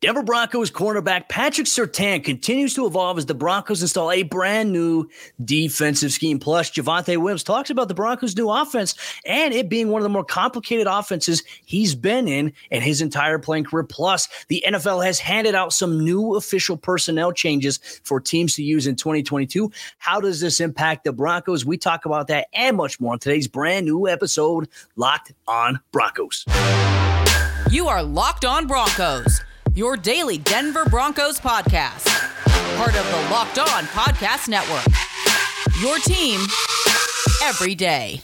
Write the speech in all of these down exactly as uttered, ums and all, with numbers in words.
Denver Broncos cornerback Patrick Surtain continues to evolve as the Broncos install a brand new defensive scheme. Plus, Javonte Williams talks about the Broncos' new offense and it being one of the more complicated offenses he's been in in his entire playing career. Plus, the N F L has handed out some new official personnel changes for teams to use in twenty twenty-two. How does this impact the Broncos? We talk about that and much more on today's brand new episode, Locked on Broncos. You are Locked on Broncos, your daily Denver Broncos podcast. Part of the Locked On Podcast Network. Your team every day.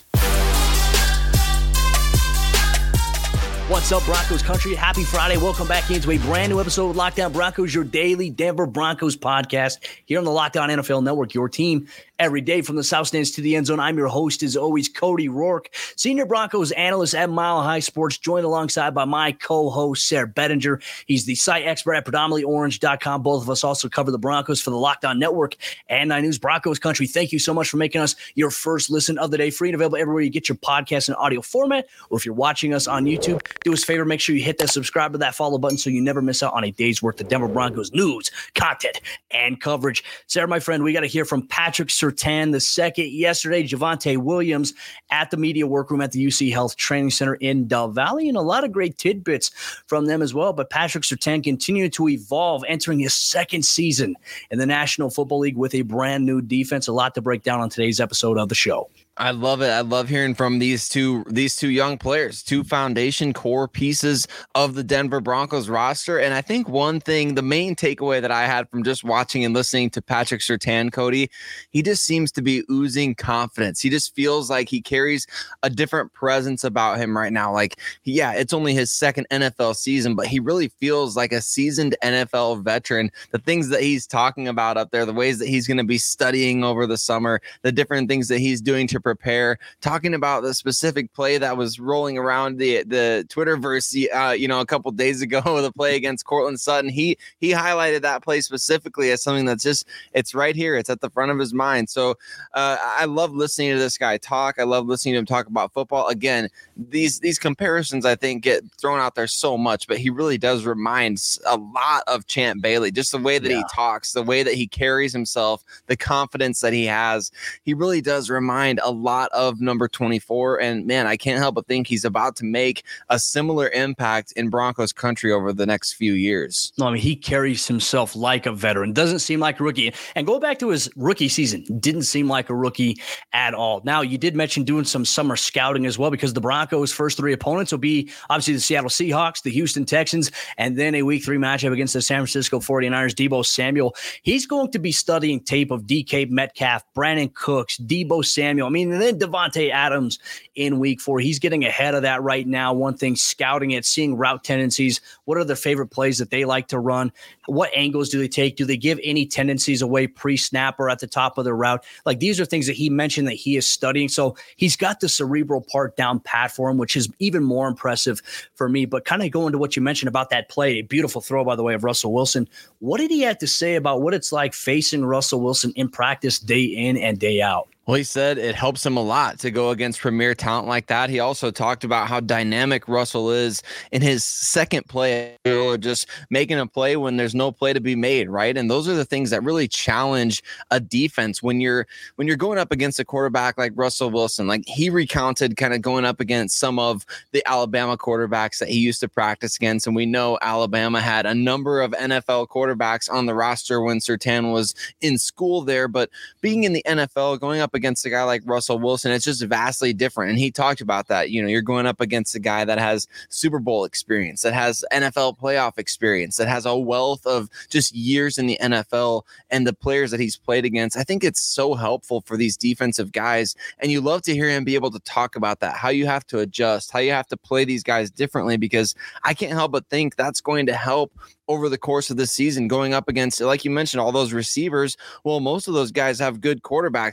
What's up, Broncos country? Happy Friday. Welcome back into a brand new episode of Locked On Broncos, your daily Denver Broncos podcast here on the Locked On N F L Network, your team every day from the South Stands to the end zone. I'm your host, as always, Cody Rourke, senior Broncos analyst at Mile High Sports, joined alongside by my co-host, Sarah Bettinger. He's the site expert at predominantly orange dot com. Both of us also cover the Broncos for the Locked On Network and Nine News. Broncos country, thank you so much for making us your first listen of the day. Free and available everywhere you get your podcast in audio format, or if you're watching us on YouTube, do us a favor, make sure you hit that subscribe to that follow button so you never miss out on a day's worth of Denver Broncos news, content, and coverage. Sarah, my friend, we got to hear from Patrick Surtain the second. Yesterday, Javonte Williams at the media workroom at the U C Health Training Center in Dove Valley, and a lot of great tidbits from them as well. But Patrick Surtain continued to evolve, entering his second season in the National Football League with a brand new defense. A lot to break down on today's episode of the show. I love it. I love hearing from these two these two young players, two foundation core pieces of the Denver Broncos roster. And I think one thing, the main takeaway that I had from just watching and listening to Patrick Surtain, Cody, he just seems to be oozing confidence. He just feels like he carries a different presence about him right now. Like, yeah, it's only his second N F L season, but he really feels like a seasoned N F L veteran. The things that he's talking about up there, the ways that he's going to be studying over the summer, the different things that he's doing to prepare, talking about the specific play that was rolling around the the Twitterverse, uh, you know, a couple days ago, the play against Cortland Sutton. He he highlighted that play specifically as something that's just, it's right here. It's at the front of his mind. So uh, I love listening to this guy talk. I love listening to him talk about football. Again, these these comparisons, I think, get thrown out there so much, but he really does remind a lot of Champ Bailey. Just the way that yeah. he talks, the way that he carries himself, the confidence that he has. He really does remind a lot of number twenty-four, and man, I can't help but think he's about to make a similar impact in Broncos country over the next few years. No, I mean, he carries himself like a veteran. Doesn't seem like a rookie. And go back to his rookie season, didn't seem like a rookie at all. Now, you did mention doing some summer scouting as well, because the Broncos' first three opponents will be obviously the Seattle Seahawks, the Houston Texans, and then a week three matchup against the San Francisco forty-niners. Deebo Samuel, he's going to be studying tape of D K Metcalf, Brandon Cooks, Deebo Samuel. I mean, and then Devontae Adams in week four. He's getting ahead of that right now. One thing, scouting it, seeing route tendencies. What are their favorite plays that they like to run? What angles do they take? Do they give any tendencies away pre-snap or at the top of the route? Like, these are things that he mentioned that he is studying. So he's got the cerebral part down pat for him, which is even more impressive for me. But kind of going to what you mentioned about that play, a beautiful throw, by the way, of Russell Wilson. What did he have to say about what it's like facing Russell Wilson in practice day in and day out? Well, he said it helps him a lot to go against premier talent like that. He also talked about how dynamic Russell is in his second play, or just making a play when there's no play to be made, right? And those are the things that really challenge a defense when you're when you're going up against a quarterback like Russell Wilson. Like, he recounted kind of going up against some of the Alabama quarterbacks that he used to practice against, and we know Alabama had a number of N F L quarterbacks on the roster when Surtain was in school there, but being in the N F L, going up against a guy like Russell Wilson, it's just vastly different. And he talked about that. You know, you're going up against a guy that has Super Bowl experience, that has N F L playoff experience, that has a wealth of just years in the N F L, and the players that he's played against. I think it's so helpful for these defensive guys. And you love to hear him be able to talk about that, how you have to adjust, how you have to play these guys differently, because I can't help but think that's going to help over the course of the season, going up against, like you mentioned, all those receivers. Well, most of those guys have good quarterbacks, and if they don't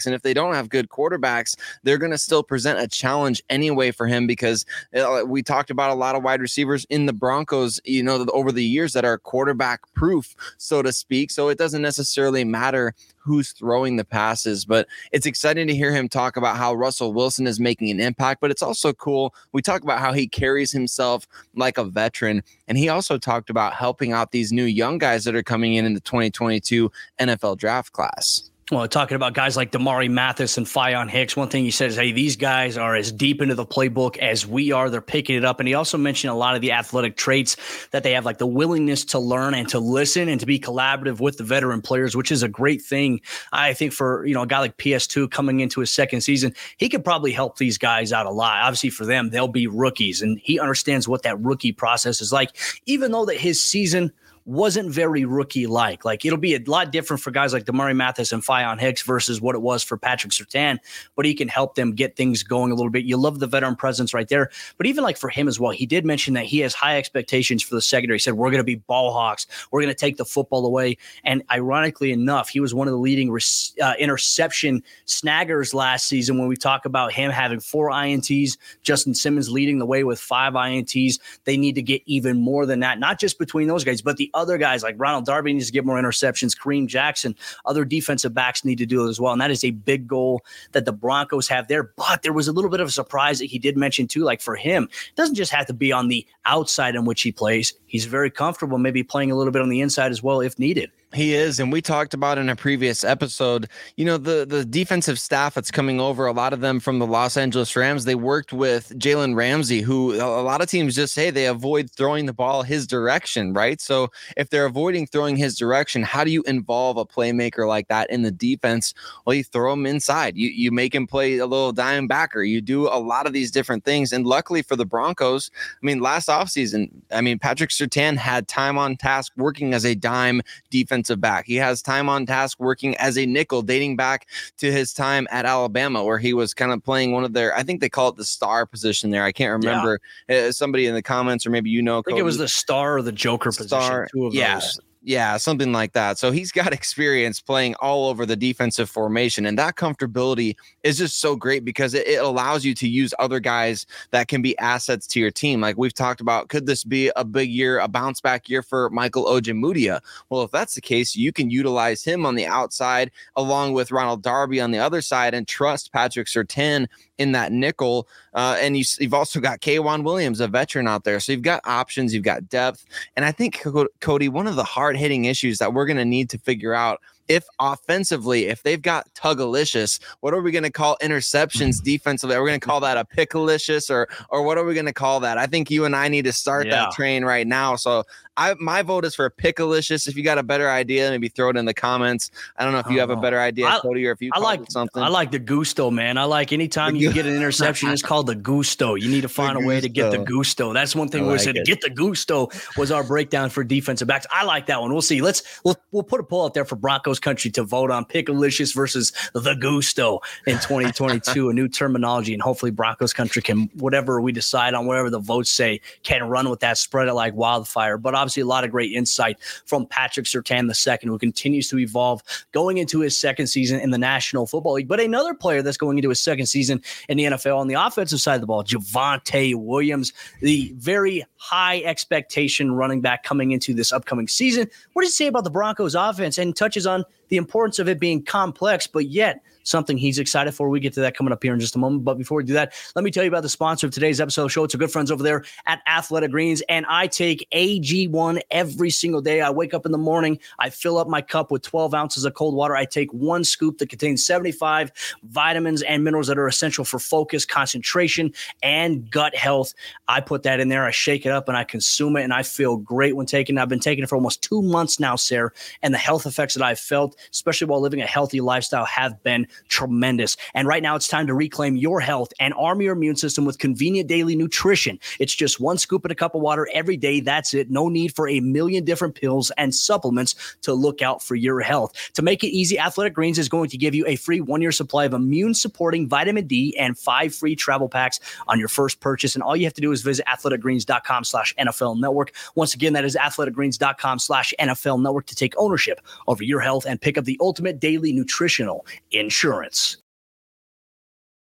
don't have good quarterbacks, they're going to still present a challenge anyway for him, because uh, we talked about a lot of wide receivers in the Broncos, you know, over the years that are quarterback proof, so to speak. So it doesn't necessarily matter who's throwing the passes, but it's exciting to hear him talk about how Russell Wilson is making an impact. But it's also cool. We talk about how he carries himself like a veteran. And he also talked about helping out these new young guys that are coming in in the twenty twenty-two N F L draft class. Well, talking about guys like Damari Mathis and Faion Hicks, one thing he said is, hey, these guys are as deep into the playbook as we are. They're picking it up. And he also mentioned a lot of the athletic traits that they have, like the willingness to learn and to listen and to be collaborative with the veteran players, which is a great thing. I think for, you know, a guy like P S two coming into his second season, he could probably help these guys out a lot. Obviously for them, they'll be rookies, and he understands what that rookie process is like, even though that his season wasn't very rookie-like. Like, it'll be a lot different for guys like Damari Mathis and Faion Hicks versus what it was for Patrick Surtain, but he can help them get things going a little bit. You love the veteran presence right there. But even like for him as well, he did mention that he has high expectations for the secondary. He said, we're going to be ball hawks. We're going to take the football away. And ironically enough, he was one of the leading uh, interception snaggers last season when we talk about him having four I N Ts, Justin Simmons leading the way with five I N Ts. They need to get even more than that, not just between those guys, but the other guys like Ronald Darby needs to get more interceptions. Kareem Jackson, other defensive backs need to do it as well. And that is a big goal that the Broncos have there. But there was a little bit of a surprise that he did mention too. Like for him, it doesn't just have to be on the outside in which he plays. He's very comfortable maybe playing a little bit on the inside as well if needed. He is, and we talked about in a previous episode, you know, the, the defensive staff that's coming over, a lot of them from the Los Angeles Rams, they worked with Jalen Ramsey, who a lot of teams just say they avoid throwing the ball his direction, right? So if they're avoiding throwing his direction, how do you involve a playmaker like that in the defense? Well, you throw him inside. You, you make him play a little dime backer. You do a lot of these different things, and luckily for the Broncos, I mean, last offseason, I mean, Patrick Surtain had time on task working as a dime defense back. He has time on task working as a nickel dating back to his time at Alabama, where he was kind of playing one of their, I think they call it the star position there. I can't remember. Yeah. Uh, somebody in the comments, or maybe you know, I think Cody. It was the star or the joker star, position. Two of yeah. those. Yeah, something like that. So he's got experience playing all over the defensive formation, and that comfortability is just so great because it, it allows you to use other guys that can be assets to your team. Like we've talked about, could this be a big year, a bounce back year for Michael Ojemudia? Well, if that's the case, you can utilize him on the outside along with Ronald Darby on the other side and trust Patrick Surtain in that nickel. Uh, and you, you've also got K'Wan Williams, a veteran out there. So you've got options, you've got depth. And I think, Cody, one of the hard hitting issues that we're going to need to figure out, if offensively, if they've got Tugalicious, what are we going to call interceptions defensively? Are we going to call that a Pickalicious, or or what are we going to call that? I think you and I need to start yeah. that train right now. So I, my vote is for Pickalicious. If you got a better idea, maybe throw it in the comments. I don't know if you have know. a better idea, I, Cody, or if you I like something. I like the gusto, man. I like anytime you get an interception, it's called the gusto. You need to find a way to get the gusto. That's one thing I we like said it. Get the gusto was our breakdown for defensive backs. I like that one. We'll see. Let's we'll, we'll put a poll out there for Broncos country to vote on Pickalicious versus the gusto in twenty twenty-two, a new terminology, and hopefully Broncos country can, whatever we decide on, whatever the votes say, can run with that, spread it like wildfire. But obviously a lot of great insight from Patrick Surtain the second, who continues to evolve going into his second season in the National Football League. But another player that's going into his second season in the N F L on the offensive side of the ball, Javonte Williams, the very high expectation running back coming into this upcoming season. What does he say about the Broncos offense, and touches on the importance of it being complex, but yet something he's excited for? We get to that coming up here in just a moment. But before we do that, let me tell you about the sponsor of today's episode of the show. It's our good friends over there at Athletic Greens, and I take A G one every single day. I wake up in the morning, I fill up my cup with twelve ounces of cold water. I take one scoop that contains seventy-five vitamins and minerals that are essential for focus, concentration, and gut health. I put that in there, I shake it up, and I consume it, and I feel great when taking it. I've been taking it for almost two months now, Sarah, and the health effects that I've felt, especially while living a healthy lifestyle, have been tremendous. And right now it's time to reclaim your health and arm your immune system with convenient daily nutrition. It's just one scoop in a cup of water every day. That's it. No need for a million different pills and supplements to look out for your health. To make it easy, Athletic Greens is going to give you a free one-year supply of immune-supporting vitamin D and five free travel packs on your first purchase. And all you have to do is visit athleticgreens.com slash NFL Network. Once again, that is athleticgreens.com slash NFL Network to take ownership over your health and pick up the ultimate daily nutritional insurance.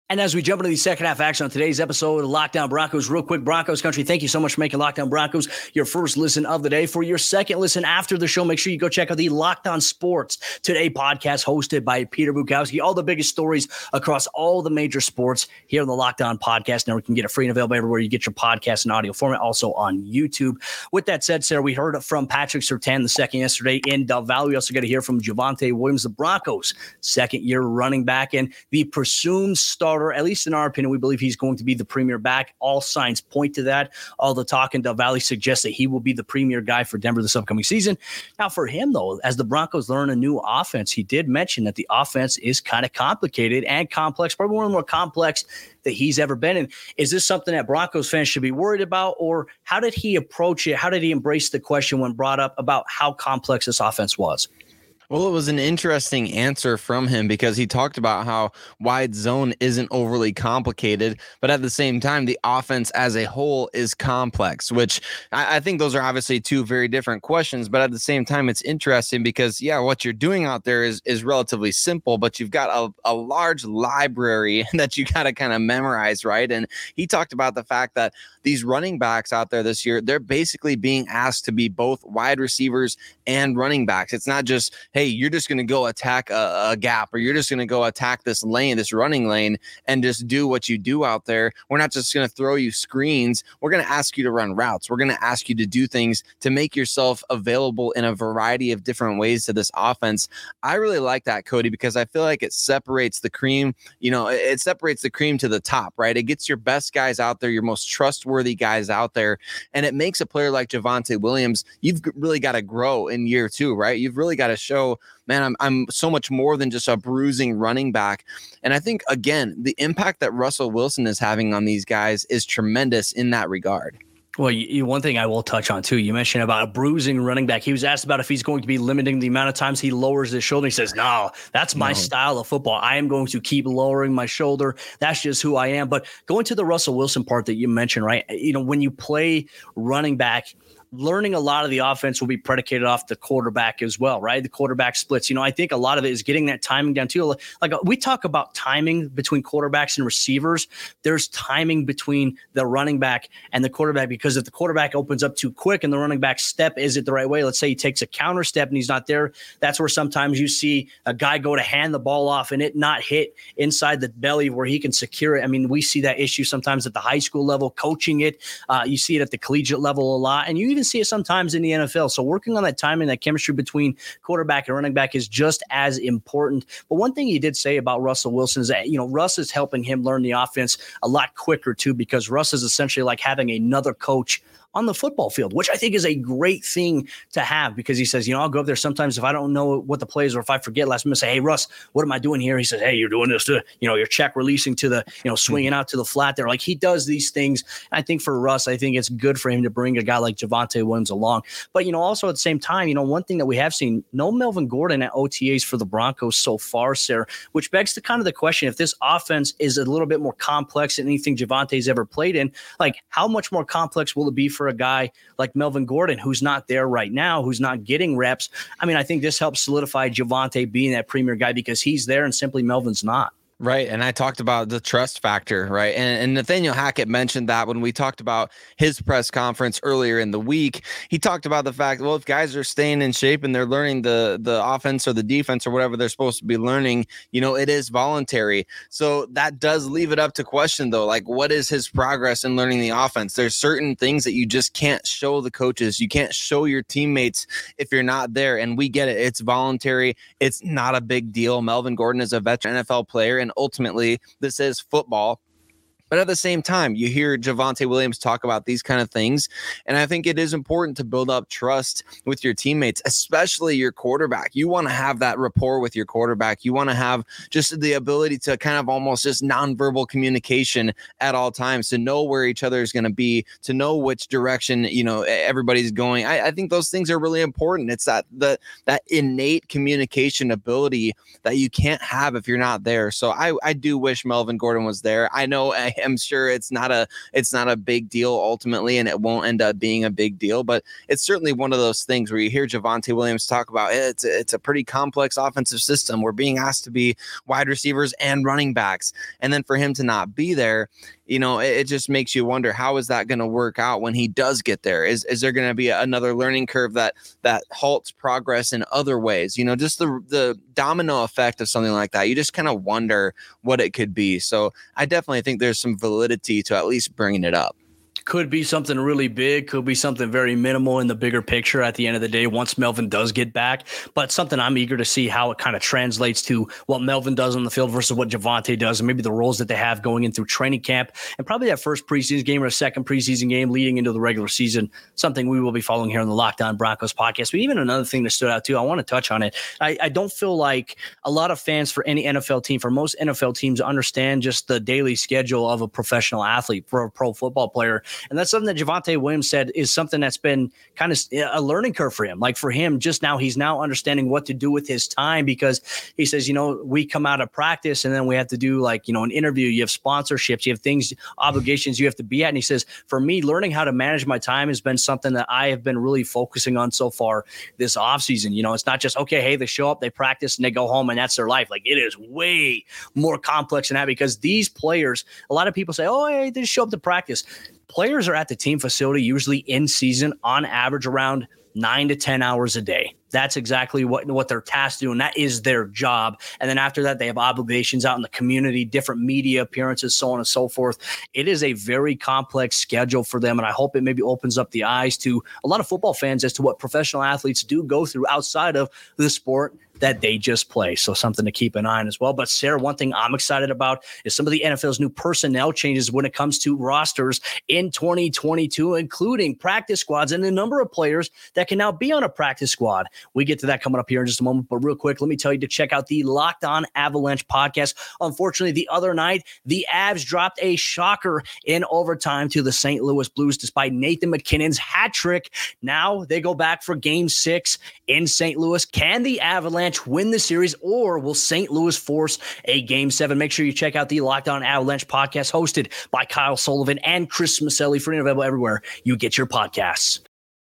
And as we jump into the second half action on today's episode of Locked On Broncos, real quick, Broncos country, thank you so much for making Locked On Broncos your first listen of the day. For your second listen after the show, make sure you go check out the Locked On Sports Today podcast hosted by Peter Bukowski. All the biggest stories across all the major sports here on the Locked On Podcast Network. You can get it free and available everywhere you get your podcast in audio format, also on YouTube. With that said, Sarah, we heard from Patrick Surtain the second yesterday in Dove Valley. We also got to hear from Javonte Williams, the Broncos' second-year running back, and the presumed starter. At least in our opinion, we believe he's going to be the premier back. All signs point to that. All the talk in Dove Valley suggests that he will be the premier guy for Denver this upcoming season. Now, for him, though, as the Broncos learn a new offense, he did mention that the offense is kind of complicated and complex, probably one of the more complex that he's ever been in. Is this something that Broncos fans should be worried about, or how did he approach it? How did he embrace the question when brought up about how complex this offense was? Well, it was an interesting answer from him because he talked about how wide zone isn't overly complicated, but at the same time, the offense as a whole is complex, which I, I think those are obviously two very different questions. But at the same time, it's interesting because, yeah, what you're doing out there is, is relatively simple, but you've got a, a large library that you got to kind of memorize, right? And he talked about the fact that these running backs out there this year, they're basically being asked to be both wide receivers and running backs. It's not just, hey, you're just going to go attack a, a gap, or you're just going to go attack this lane, this running lane, and just do what you do out there. We're not just going to throw you screens. We're going to ask you to run routes. We're going to ask you to do things to make yourself available in a variety of different ways to this offense. I really like that, Cody, because I feel like it separates the cream. You know, it, it separates the cream to the top, right? It gets your best guys out there, your most trustworthy guys out there, and it makes a player like Javonte Williams, you've really got to grow in year two, right? You've really got to show, man, I'm I'm so much more than just a bruising running back. And I think, again, the impact that Russell Wilson is having on these guys is tremendous in that regard. Well, you, you, one thing I will touch on, too, you mentioned about a bruising running back. He was asked about if he's going to be limiting the amount of times he lowers his shoulder. He says, no, that's my no. style of football. I am going to keep lowering my shoulder. That's just who I am. But going to the Russell Wilson part that you mentioned, right? You know, when you play running back, learning a lot of the offense will be predicated off the quarterback as well, right? The quarterback splits. You know, I think a lot of it is getting that timing down too. Like we talk about timing between quarterbacks and receivers. There's timing between the running back and the quarterback, because if the quarterback opens up too quick and the running back step isn't the right way, let's say he takes a counter step and he's not there, that's where sometimes you see a guy go to hand the ball off and it not hit inside the belly where he can secure it. I mean, we see that issue sometimes at the high school level, coaching it. Uh, you see it at the collegiate level a lot. And you even see it sometimes in the N F L. So working on that timing, that chemistry between quarterback and running back is just as important. But one thing he did say about Russell Wilson is that, you know, Russ is helping him learn the offense a lot quicker too, because Russ is essentially like having another coach on the football field, which I think is a great thing to have, because he says, you know, I'll go up there sometimes if I don't know what the play is, or if I forget last minute, say, hey, Russ, what am I doing here? He says, hey, you're doing this to, you know, your check releasing to the, you know, swinging out to the flat there. Like he does these things. I think for Russ, I think it's good for him to bring a guy like Javonte Williams along. But, you know, also at the same time, you know, one thing that we have seen, no Melvin Gordon at O T As for the Broncos so far, Sarah, which begs to kind of the question, if this offense is a little bit more complex than anything Javonte's ever played in, like how much more complex will it be for a guy like Melvin Gordon, who's not there right now, who's not getting reps? I mean, I think this helps solidify Javonte being that premier guy, because he's there and simply Melvin's not. Right. And I talked about the trust factor, right? And, and Nathaniel Hackett mentioned that when we talked about his press conference earlier in the week. He talked about the fact, well, if guys are staying in shape and they're learning the, the offense or the defense or whatever they're supposed to be learning, you know, it is voluntary. So that does leave it up to question, though, like what is his progress in learning the offense? There's certain things that you just can't show the coaches. You can't show your teammates if you're not there. And we get it. It's voluntary. It's not a big deal. Melvin Gordon is a veteran N F L player, and ultimately, this is football. But at the same time, you hear Javonte Williams talk about these kind of things. And I think it is important to build up trust with your teammates, especially your quarterback. You want to have that rapport with your quarterback. You want to have just the ability to kind of almost just nonverbal communication at all times, to know where each other is going to be, to know which direction, you know, everybody's going. I, I think those things are really important. It's that the that innate communication ability that you can't have if you're not there. So I, I do wish Melvin Gordon was there. I know am sure it's not a it's not a big deal ultimately, and it won't end up being a big deal. But it's certainly one of those things where you hear Javonte Williams talk about it, it's it's a pretty complex offensive system. We're being asked to be wide receivers and running backs, and then for him to not be there, you know, it, it just makes you wonder, how is that going to work out when he does get there? Is is there going to be another learning curve that that halts progress in other ways? You know, just the the domino effect of something like that. You just kind of wonder what it could be. So I definitely think there's some validity to at least bringing it up. Could be something really big, could be something very minimal in the bigger picture at the end of the day once Melvin does get back. But something I'm eager to see how it kind of translates to what Melvin does on the field versus what Javonte does, and maybe the roles that they have going in through training camp and probably that first preseason game or a second preseason game leading into the regular season, something we will be following here on the Locked On Broncos podcast. But even another thing that stood out too, I want to touch on it. I, I don't feel like a lot of fans for any N F L team, for most N F L teams, understand just the daily schedule of a professional athlete, for a pro football player. And that's something that Javonte Williams said is something that's been kind of a learning curve for him. Like for him, just now, he's now understanding what to do with his time, because he says, you know, we come out of practice and then we have to do like, you know, an interview. You have sponsorships, you have things, obligations you have to be at. And he says, for me, learning how to manage my time has been something that I have been really focusing on so far this offseason. You know, it's not just, okay, hey, they show up, they practice and they go home and that's their life. Like, it is way more complex than that, because these players, a lot of people say, oh, hey, they just show up to practice. Players are at the team facility usually in season on average around nine to ten hours a day. That's exactly what, what they're tasked to do, and that is their job. And then after that, they have obligations out in the community, different media appearances, so on and so forth. It is a very complex schedule for them, and I hope it maybe opens up the eyes to a lot of football fans as to what professional athletes do go through outside of the sport that they just play. So something to keep an eye on as well. But Sarah, one thing I'm excited about is some of the N F L's new personnel changes when it comes to rosters in twenty twenty-two, including practice squads and the number of players that can now be on a practice squad. We get to that coming up here in just a moment. But real quick, let me tell you to check out the Locked On Avalanche podcast. Unfortunately, the other night, the Avs dropped a shocker in overtime to the Saint Louis Blues despite Nathan McKinnon's hat trick. Now they go back for game six in Saint Louis. Can the Avalanche win the series, or will Saint Louis force a game seven? Make sure you check out the Locked On Avalanche podcast hosted by Kyle Sullivan and Chris Maselli, free and available everywhere you get your podcasts.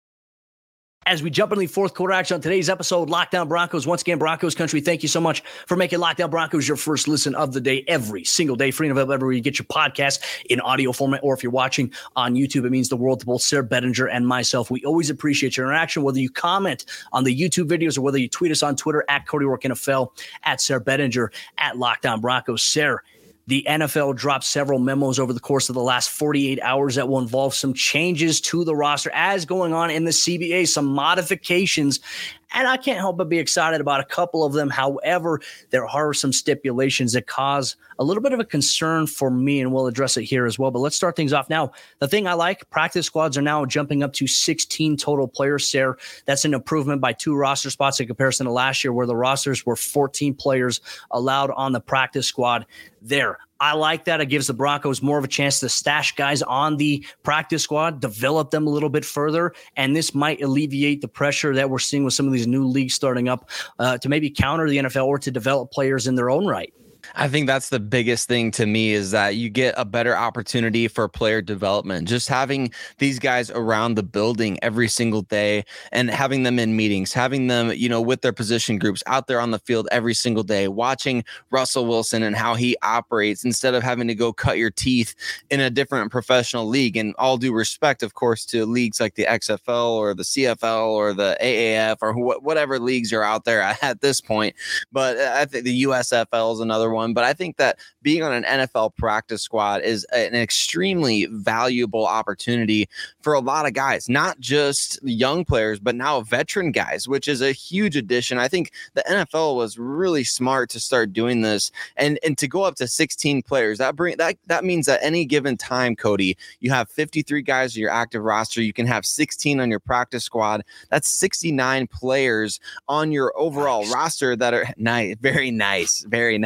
As we jump into the fourth quarter action on today's episode, Locked On Broncos. Once again, Broncos country, thank you so much for making Locked On Broncos your first listen of the day every single day. Free and available everywhere you get your podcast in audio format, or if you're watching on YouTube, it means the world to both Sarah Bettinger and myself. We always appreciate your interaction, whether you comment on the YouTube videos or whether you tweet us on Twitter at Cody Rourke N F L, at Sarah Bettinger, at Locked On Broncos. Sarah, the N F L dropped several memos over the course of the last forty-eight hours that will involve some changes to the roster as going on in the C B A, some modifications. And I can't help but be excited about a couple of them. However, there are some stipulations that cause a little bit of a concern for me, and we'll address it here as well. But let's start things off now. The thing I like, practice squads are now jumping up to sixteen total players, Sarah. That's an improvement by two roster spots in comparison to last year, where the rosters were fourteen players allowed on the practice squad there. I like that. It gives the Broncos more of a chance to stash guys on the practice squad, develop them a little bit further, and this might alleviate the pressure that we're seeing with some of these new leagues starting up uh, to maybe counter the N F L or to develop players in their own right. I think that's the biggest thing to me, is that you get a better opportunity for player development. Just having these guys around the building every single day and having them in meetings, having them, you know, with their position groups out there on the field every single day, watching Russell Wilson and how he operates instead of having to go cut your teeth in a different professional league. And all due respect, of course, to leagues like the X F L or the C F L or the A A F or wh- whatever leagues are out there at this point. But I think the U S F L is another one. But I think that being on an N F L practice squad is an extremely valuable opportunity for a lot of guys, not just young players, but now veteran guys, which is a huge addition. I think the N F L was really smart to start doing this, and and to go up to sixteen players. That bring that that means at any given time, Cody, you have fifty-three guys on your active roster. You can have sixteen on your practice squad. That's sixty-nine players on your overall nice. roster that are nice, very nice, very nice.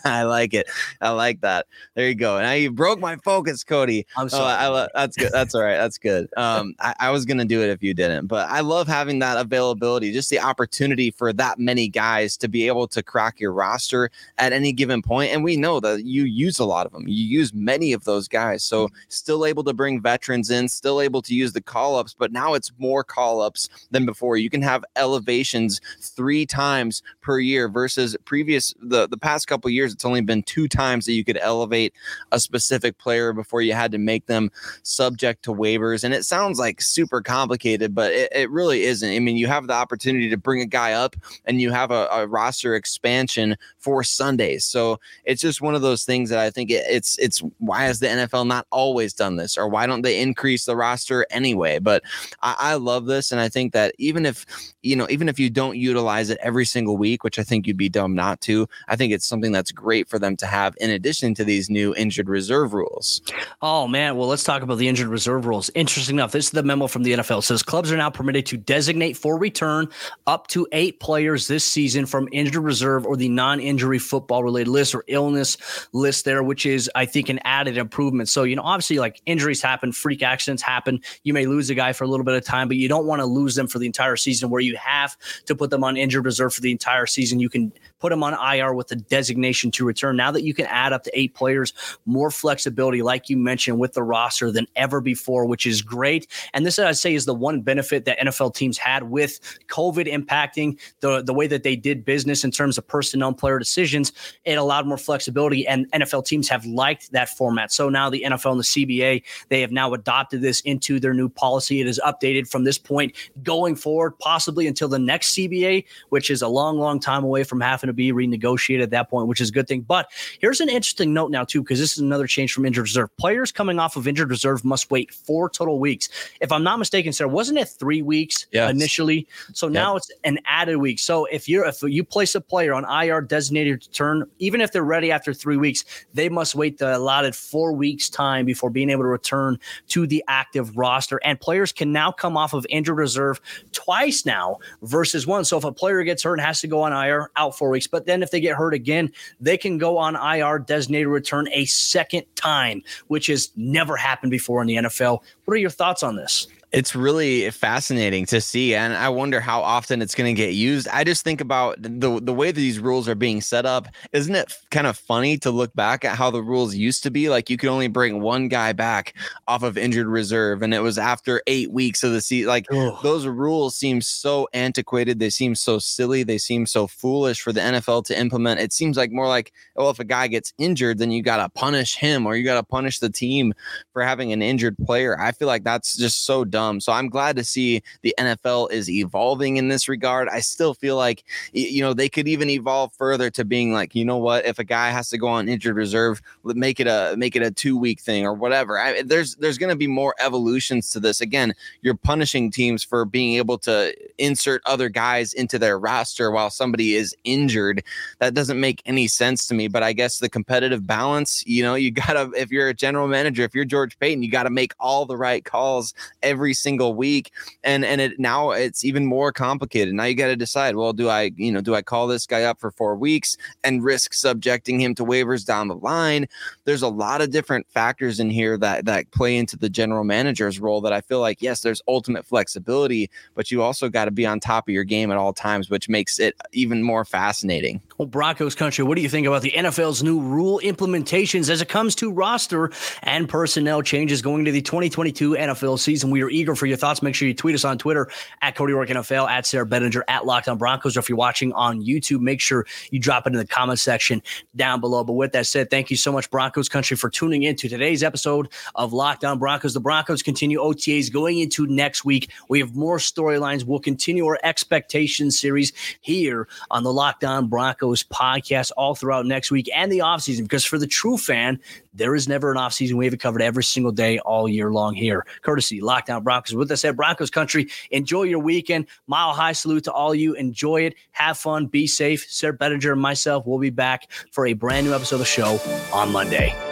I like it. I like that. There you go. Now you broke my focus, Cody. I'm sorry. Oh, I, I, that's good. That's all right. That's good. Um, I, I was gonna do it if you didn't, but I love having that availability, just the opportunity for that many guys to be able to crack your roster at any given point. And we know that you use a lot of them. You use many of those guys, so still able to bring veterans in, still able to use the call ups. But now it's more call ups than before. You can have elevations three times per year versus previous the the past couple of years. It's only been two times that you could elevate a specific player before you had to make them subject to waivers. And it sounds like super complicated, but it, it really isn't. I mean, you have the opportunity to bring a guy up and you have a, a roster expansion for Sundays. So it's just one of those things that I think it, it's it's why has the N F L not always done this, or why don't they increase the roster anyway? But I, I love this, and I think that even if you know even if you don't utilize it every single week, which I think you'd be dumb not to, I think it's something that's great for them to have in addition to these new injured reserve rules. Oh man, well, let's talk about the injured reserve rules. Interesting enough, this is the memo from the N F L. It says clubs are now permitted to designate for return up to eight players this season from injured reserve or the non-injury football related list or illness list there, which is, I think, an added improvement. So, you know, obviously, like, injuries happen, freak accidents happen. You may lose a guy for a little bit of time, but you don't want to lose them for the entire season where you have to put them on injured reserve for the entire season. You can put them on I R with the designation to return. Now that you can add up to eight players, more flexibility, like you mentioned, with the roster than ever before, which is great. And this, I'd say, is the one benefit that N F L teams had with COVID impacting the, the way that they did business in terms of personnel and player decisions. It allowed more flexibility, and N F L teams have liked that format. So now the N F L and the C B A, they have now adopted this into their new policy. It is updated from this point going forward, possibly until the next C B A, which is a long, long time away from having to be renegotiated at that point, which is a good thing. But here's an interesting note now, too, because this is another change from injured reserve. Players coming off of injured reserve must wait four total weeks. If I'm not mistaken, sir, wasn't it three weeks yes. initially? So yep. now it's an added week. So if you're if you place a player on I R designated to return, even if they're ready after three weeks, they must wait the allotted four weeks time before being able to return to the active roster. And players can now come off of injured reserve twice now versus one. So if a player gets hurt and has to go on I R, out four weeks. But then if they get hurt again, they can go on I R designated return a second time, which has never happened before in the N F L. What are your thoughts on this? It's really fascinating to see, and I wonder how often it's going to get used. I just think about the the way that these rules are being set up. Isn't it kind of funny to look back at how the rules used to be? Like, you could only bring one guy back off of injured reserve, and it was after eight weeks of the season. Like, Ugh. Those rules seem so antiquated. They seem so silly. They seem so foolish for the N F L to implement. It seems like more like, well, if a guy gets injured, then you got to punish him, or you got to punish the team for having an injured player. I feel like that's just so dumb. So I'm glad to see the N F L is evolving in this regard. I still feel like, you know, they could even evolve further to being like, you know what, if a guy has to go on injured reserve, make it a make it a two week thing or whatever. I, there's there's going to be more evolutions to this. Again, you're punishing teams for being able to insert other guys into their roster while somebody is injured. That doesn't make any sense to me. But I guess the competitive balance, you know, you gotta, if you're a general manager, if you're George Paton, you got to make all the right calls every single week, and and it now it's even more complicated. Now you got to decide, well, do I you know do I call this guy up for four weeks and risk subjecting him to waivers down the line? There's a lot of different factors in here that that play into the general manager's role that I feel like, yes, there's ultimate flexibility, but you also got to be on top of your game at all times, which makes it even more fascinating. Well, Broncos country, what do you think about the N F L's new rule implementations as it comes to roster and personnel changes going to the twenty twenty-two N F L season? We are eager for your thoughts. Make sure you tweet us on Twitter at Cody Roark N F L, at Sarah Bettinger, at Locked On Broncos. Or if you're watching on YouTube, make sure you drop it in the comment section down below. But with that said, thank you so much, Broncos country, for tuning in to today's episode of Locked On Broncos. The Broncos continue O T As going into next week. We have more storylines. We'll continue our expectation series here on the Locked On Broncos podcast all throughout next week and the offseason, because for the true fan, there is never an offseason. We have it covered every single day all year long here, courtesy Locked On Broncos. With us at Broncos country, enjoy your weekend. Mile high salute to all you. Enjoy it. Have fun. Be safe. Sarah Bettinger and myself will be back for a brand new episode of the show on Monday.